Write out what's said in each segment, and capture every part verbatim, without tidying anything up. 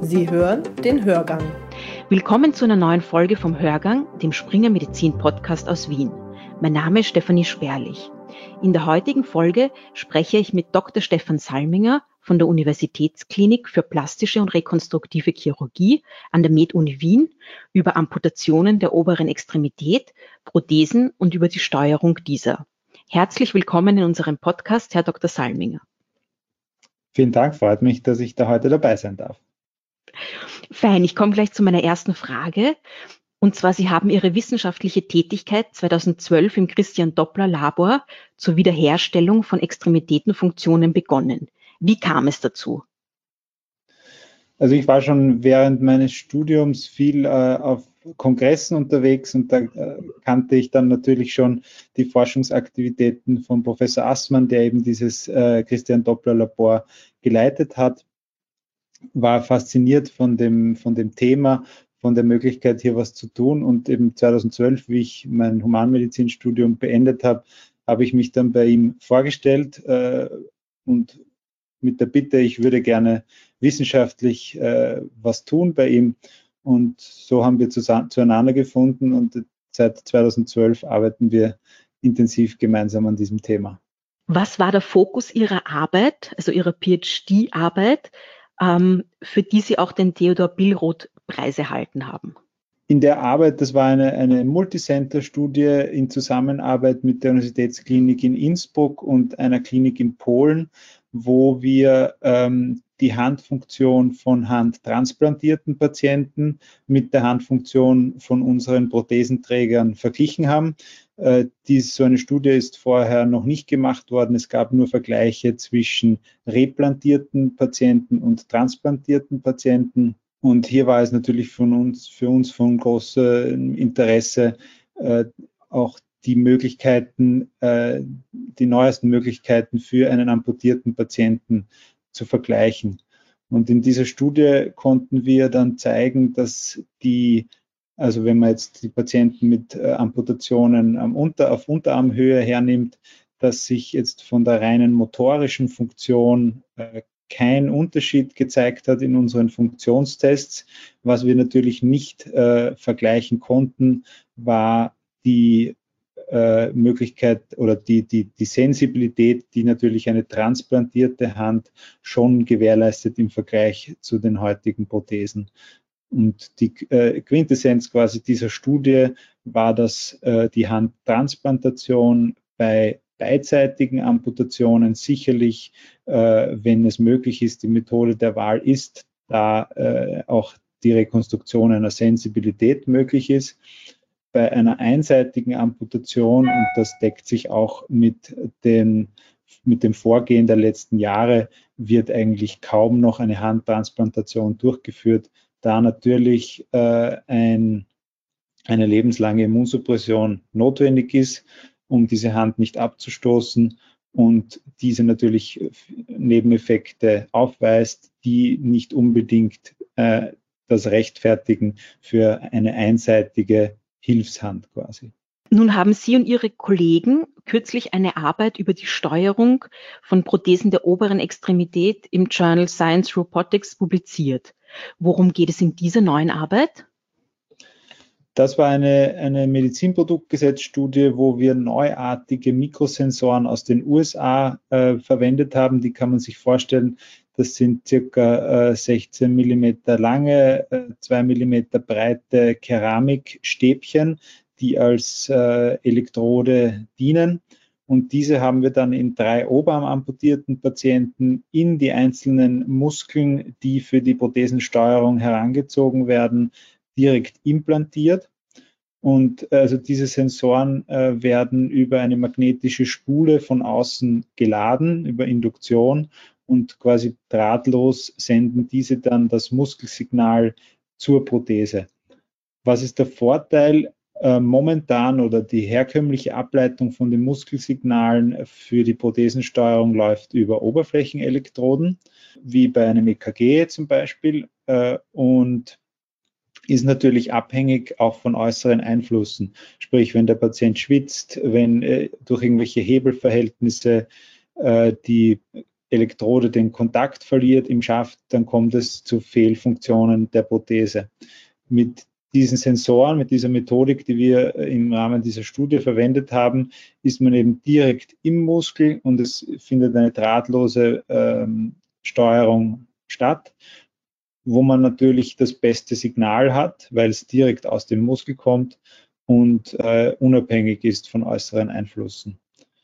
Sie hören den Hörgang. Willkommen zu einer neuen Folge vom Hörgang, dem Springer Medizin Podcast aus Wien. Mein Name ist Stefanie Sperlich. In der heutigen Folge spreche ich mit Doktor Stefan Salminger von der Universitätsklinik für plastische und rekonstruktive Chirurgie an der Med-Uni Wien über Amputationen der oberen Extremität, Prothesen und über die Steuerung dieser. Herzlich willkommen in unserem Podcast, Herr Doktor Salminger. Vielen Dank, freut mich, dass ich da heute dabei sein darf. Fein, ich komme gleich zu meiner ersten Frage. Und zwar, Sie haben Ihre wissenschaftliche Tätigkeit zweitausendzwölf im Christian Doppler Labor zur Wiederherstellung von Extremitätenfunktionen begonnen. Wie kam es dazu? Also ich war schon während meines Studiums viel äh, auf Kongressen unterwegs und da äh, kannte ich dann natürlich schon die Forschungsaktivitäten von Professor Assmann, der eben dieses äh, Christian Doppler Labor geleitet hat. War fasziniert von dem, von dem Thema, von der Möglichkeit, hier was zu tun. Und eben zweitausendzwölf, wie ich mein Humanmedizinstudium beendet habe, habe ich mich dann bei ihm vorgestellt äh, und mit der Bitte, ich würde gerne wissenschaftlich äh, was tun bei ihm. Und so haben wir zusammen, zueinander gefunden und seit zweitausendzwölf arbeiten wir intensiv gemeinsam an diesem Thema. Was war der Fokus Ihrer Arbeit, also Ihrer PhD-Arbeit, ähm, für die Sie auch den Theodor-Billroth-Preis erhalten haben? In der Arbeit, das war eine, eine Multicenter-Studie in Zusammenarbeit mit der Universitätsklinik in Innsbruck und einer Klinik in Polen, wo wir ähm, die Handfunktion von handtransplantierten Patienten mit der Handfunktion von unseren Prothesenträgern verglichen haben. Äh, dies, so eine Studie ist vorher noch nicht gemacht worden. Es gab nur Vergleiche zwischen replantierten Patienten und transplantierten Patienten. Und hier war es natürlich von uns, für uns von großem Interesse, äh, auch die Möglichkeiten, äh, die neuesten Möglichkeiten für einen amputierten Patienten zu vergleichen. Und in dieser Studie konnten wir dann zeigen, dass die, also wenn man jetzt die Patienten mit äh, Amputationen am Unter, auf Unterarmhöhe hernimmt, dass sich jetzt von der reinen motorischen Funktion äh, kein Unterschied gezeigt hat in unseren Funktionstests. Was wir natürlich nicht äh, vergleichen konnten, war die äh, Möglichkeit oder die, die, die Sensibilität, die natürlich eine transplantierte Hand schon gewährleistet im Vergleich zu den heutigen Prothesen. Und die äh, Quintessenz quasi dieser Studie war, dass äh, die Handtransplantation bei beidseitigen Amputationen sicherlich, äh, wenn es möglich ist, die Methode der Wahl ist, da äh, auch die Rekonstruktion einer Sensibilität möglich ist. Bei einer einseitigen Amputation, und das deckt sich auch mit, den, mit dem Vorgehen der letzten Jahre, wird eigentlich kaum noch eine Handtransplantation durchgeführt, da natürlich äh, ein, eine lebenslange Immunsuppression notwendig ist, um diese Hand nicht abzustoßen und diese natürlich Nebeneffekte aufweist, die nicht unbedingt äh, das rechtfertigen für eine einseitige Hilfshand quasi. Nun haben Sie und Ihre Kollegen kürzlich eine Arbeit über die Steuerung von Prothesen der oberen Extremität im Journal Science Robotics publiziert. Worum geht es in dieser neuen Arbeit? Das war eine, eine Medizinproduktgesetzstudie, wo wir neuartige Mikrosensoren aus den U S A äh, verwendet haben. Die kann man sich vorstellen, das sind circa äh, sechzehn Millimeter lange, äh, zwei Millimeter breite Keramikstäbchen, die als äh, Elektrode dienen. Und diese haben wir dann in drei oberarmamputierten Patienten in die einzelnen Muskeln, die für die Prothesensteuerung herangezogen werden, direkt implantiert. Und also diese Sensoren äh, werden über eine magnetische Spule von außen geladen, über Induktion, und quasi drahtlos senden diese dann das Muskelsignal zur Prothese. Was ist der Vorteil? Äh, momentan oder die herkömmliche Ableitung von den Muskelsignalen für die Prothesensteuerung läuft über Oberflächenelektroden, wie bei einem E K G zum Beispiel, äh, und ist natürlich abhängig auch von äußeren Einflüssen. Sprich, wenn der Patient schwitzt, wenn äh, durch irgendwelche Hebelverhältnisse äh, die Elektrode den Kontakt verliert im Schaft, dann kommt es zu Fehlfunktionen der Prothese. Mit diesen Sensoren, mit dieser Methodik, die wir im Rahmen dieser Studie verwendet haben, ist man eben direkt im Muskel und es findet eine drahtlose ähm, Steuerung statt, wo man natürlich das beste Signal hat, weil es direkt aus dem Muskel kommt und äh, unabhängig ist von äußeren Einflüssen.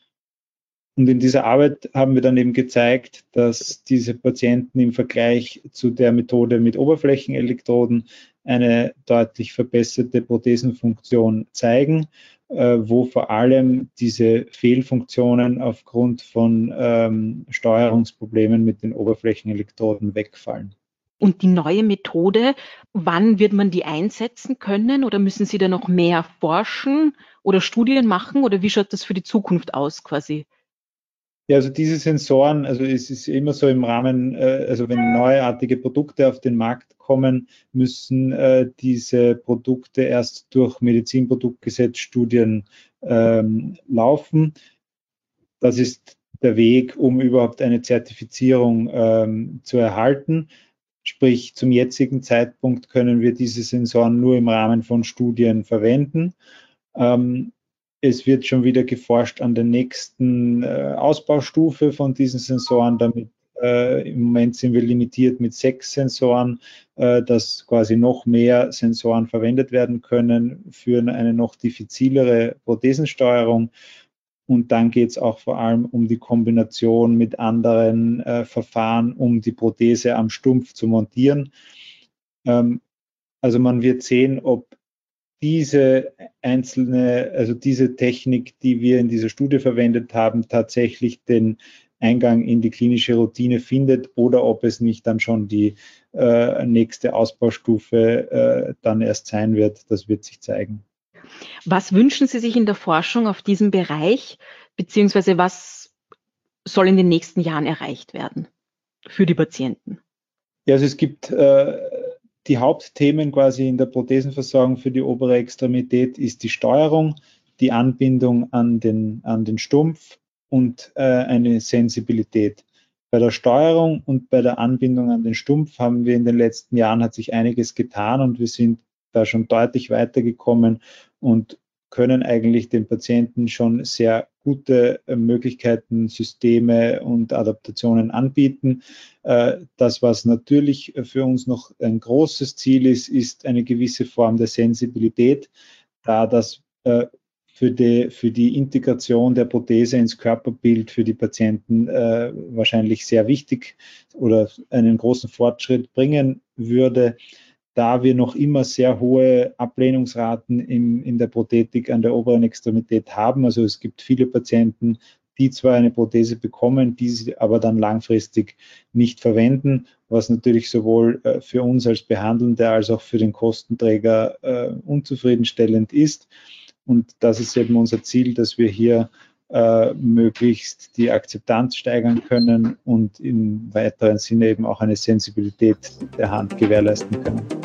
Und in dieser Arbeit haben wir dann eben gezeigt, dass diese Patienten im Vergleich zu der Methode mit Oberflächenelektroden eine deutlich verbesserte Prothesenfunktion zeigen, äh, wo vor allem diese Fehlfunktionen aufgrund von ähm, Steuerungsproblemen mit den Oberflächenelektroden wegfallen. Und die neue Methode, wann wird man die einsetzen können oder müssen Sie da noch mehr forschen oder Studien machen oder wie schaut das für die Zukunft aus quasi? Ja, also diese Sensoren, also es ist immer so im Rahmen, äh, also wenn neuartige Produkte auf den Markt kommen, müssen äh, diese Produkte erst durch Medizinproduktgesetzstudien ähm, laufen. Das ist der Weg, um überhaupt eine Zertifizierung ähm, zu erhalten. Sprich, zum jetzigen Zeitpunkt können wir diese Sensoren nur im Rahmen von Studien verwenden. Ähm, Es wird schon wieder geforscht an der nächsten äh, Ausbaustufe von diesen Sensoren. Damit äh, im Moment sind wir limitiert mit sechs Sensoren, äh, dass quasi noch mehr Sensoren verwendet werden können für eine noch diffizilere Prothesensteuerung. Und dann geht es auch vor allem um die Kombination mit anderen äh, Verfahren, um die Prothese am Stumpf zu montieren. Ähm, also man wird sehen, ob diese einzelne, also diese Technik, die wir in dieser Studie verwendet haben, tatsächlich den Eingang in die klinische Routine findet oder ob es nicht dann schon die äh, nächste Ausbaustufe äh, dann erst sein wird. Das wird sich zeigen. Was wünschen Sie sich in der Forschung auf diesem Bereich, beziehungsweise was soll in den nächsten Jahren erreicht werden für die Patienten? Ja, also es gibt äh, die Hauptthemen quasi in der Prothesenversorgung für die obere Extremität ist die Steuerung, die Anbindung an den, an den Stumpf und äh, eine Sensibilität. Bei der Steuerung und bei der Anbindung an den Stumpf haben wir in den letzten Jahren hat sich einiges getan und wir sind da schon deutlich weitergekommen und können eigentlich den Patienten schon sehr gute Möglichkeiten, Systeme und Adaptationen anbieten. Das, was natürlich für uns noch ein großes Ziel ist, ist eine gewisse Form der Sensibilität, da das für die, für die Integration der Prothese ins Körperbild für die Patienten wahrscheinlich sehr wichtig oder einen großen Fortschritt bringen würde. Da wir noch immer sehr hohe Ablehnungsraten in, in der Prothetik an der oberen Extremität haben. Also es gibt viele Patienten, die zwar eine Prothese bekommen, die sie aber dann langfristig nicht verwenden, was natürlich sowohl äh, für uns als Behandelnde als auch für den Kostenträger äh, unzufriedenstellend ist. Und das ist eben unser Ziel, dass wir hier äh, möglichst die Akzeptanz steigern können und im weiteren Sinne eben auch eine Sensibilität der Hand gewährleisten können.